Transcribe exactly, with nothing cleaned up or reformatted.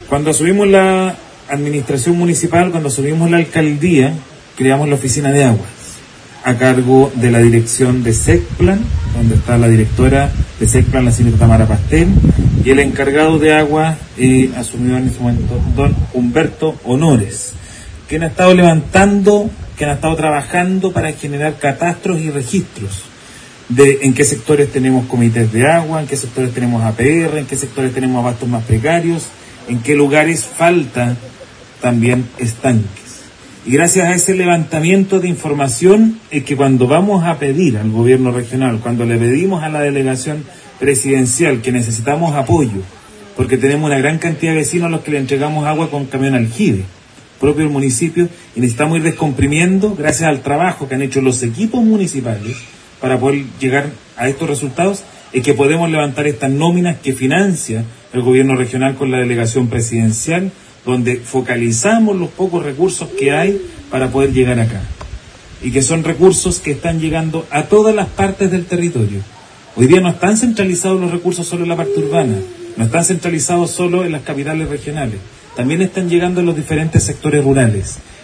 Cuando asumimos la administración municipal, cuando asumimos la alcaldía, creamos la oficina de aguas, a cargo de la dirección de SECPLAN, donde está la directora de SECPLAN, la señora Tamara Pastel, y el encargado de agua eh, asumió en ese momento don Humberto Honores, quien ha estado levantando, quien ha estado trabajando para generar catastros y registros de en qué sectores tenemos comités de agua, en qué sectores tenemos A P R, en qué sectores tenemos abastos más precarios, en qué lugares falta también estanques. Y gracias a ese levantamiento de información es que cuando vamos a pedir al gobierno regional, cuando le pedimos a la delegación presidencial que necesitamos apoyo, porque tenemos una gran cantidad de vecinos a los que le entregamos agua con camión aljibe, propio del municipio, y necesitamos ir descomprimiendo, gracias al trabajo que han hecho los equipos municipales para poder llegar a estos resultados, es que podemos levantar estas nóminas que financia el gobierno regional con la delegación presidencial, donde focalizamos los pocos recursos que hay para poder llegar acá. Y que son recursos que están llegando a todas las partes del territorio. Hoy día no están centralizados los recursos solo en la parte urbana, no están centralizados solo en las capitales regionales, también están llegando en los diferentes sectores rurales.